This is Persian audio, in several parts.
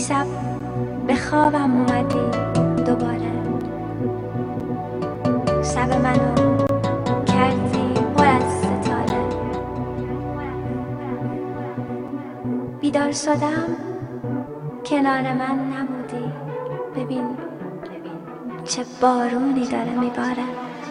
دیشب به خوابم اومدی دوباره، شب منو کردی پر از ستاره. بیدار شدم کنار من نبودی، ببین چه بارونی داره میباره.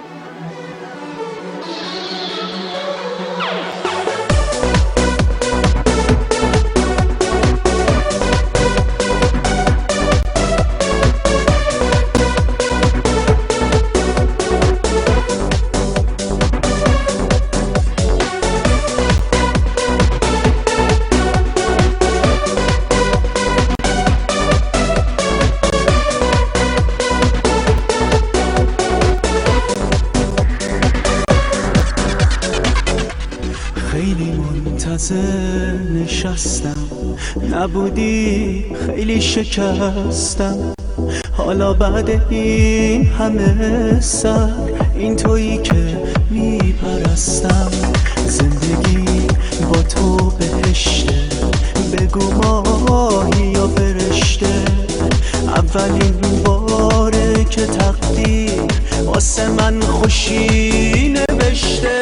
خیلی منتظر نشستم، نبودی خیلی شکستم. حالا بعد این همه سر، این تویی که میپرستم. زندگی با تو بهشته، بگو ماهی یا فرشته. اولین باره که تقدیر واسه من خوشی نوشته.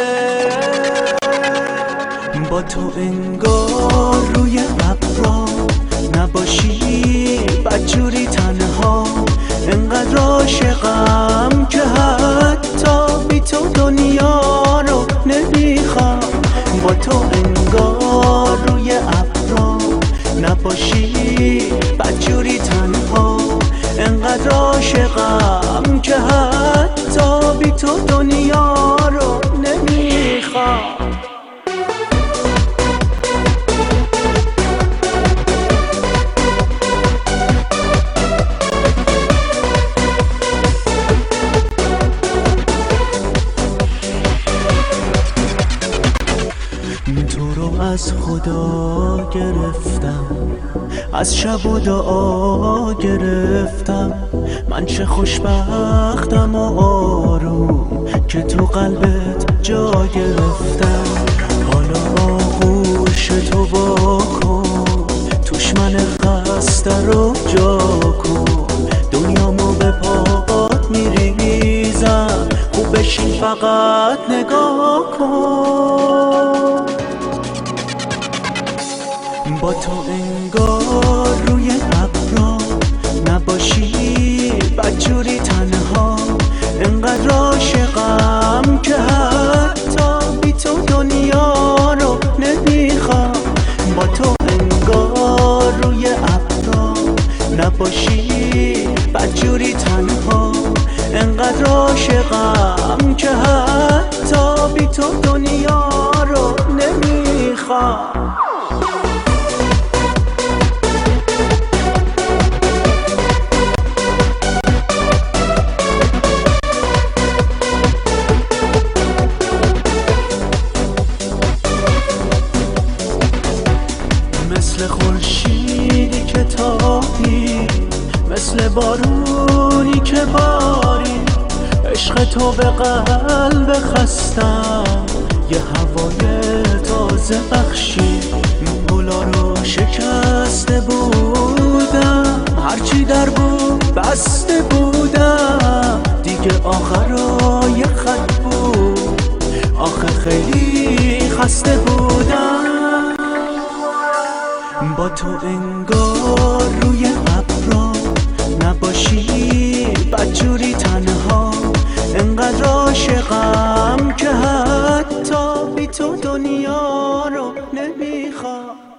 با تو انگار روی ابرا نباشی بدجوری تنها. انقدر عاشقم که حتی بی تو دنیا رو نمیخوام. با تو انگار روی ابرا نباشی بدجوری تنها. انقدر عاشقم که حتی بی تو دنیا رو نمیخوام. تو رو از خدا گرفتم، از شب و دعا گرفتم. من چه خوشبختم و آروم که تو قلبت جا گرفتم. حالا آغوش تو با کن، توش من خسته رو جا کن. دنیامو به پاهات میریزم، خوب بشین فقط نگاه کن. با تو انگار روی ابرا نباشی بدجوری تنها. انقدر عاشقم که حتی بی تو دنیا رو نمیخوام. با تو انگار روی ابرا نباشی بدجوری تنها. انقدر عاشقم که حتی بی تو دنیا رو نمیخوام. مثل خورشیدی که تابی، مثل بارونی که باری. عشق تو به قلب خستم یه هوای تازه بخشی. گلا رو شکسته بودم، هرچی در بود بسته بودم. دیگه آخرای خط بود، آخه خیلی خسته بودم. با تو انگار روی ابرا نباشی بدجوری تنها. انقدر عاشقم که حتی بی تو دنیا رو نمیخوام.